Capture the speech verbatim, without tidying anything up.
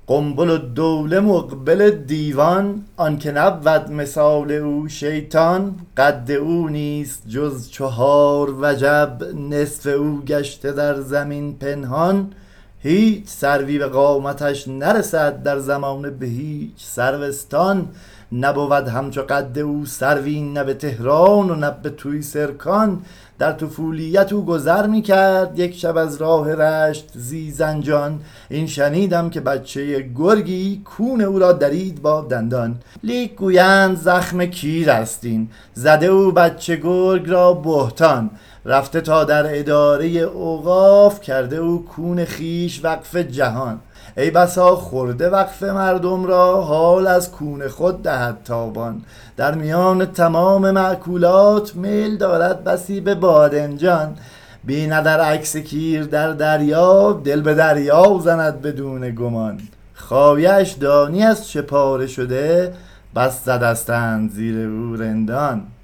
قنبل و دوله مقبل دیوان، آن که نبود مثال او شیطان. قد او نیست جز چهار وجب، نصف او گشته در زمین پنهان. هیچ سروی به قامتش نرسد، در زمانه به هیچ سروستان. نبود همچو قد او سروی، نه به تهران و نه به توی سرکان. در طفولیت او گذر می کرد، یک شب از راه رشت زی زنجان. این شنیدم که بچه گرگی، کون او را درید با دندان. لیک گویند زخم کیر است این، زده او بچه گرگ را بهتان. رفته تا در اداره اوقاف، کرده او کون خیش وقف جهان. ای بسا خورده وقف مردم را، حال از کون خود دهد تاوان. در میان تمام مأکولات، میل دارد بسی به بادنجان. بیند در عکس کیر در دریا، دل به دریا زند بدون گمان. خایش دانی از چه پاره شده، بس زدستند زیر او رندان.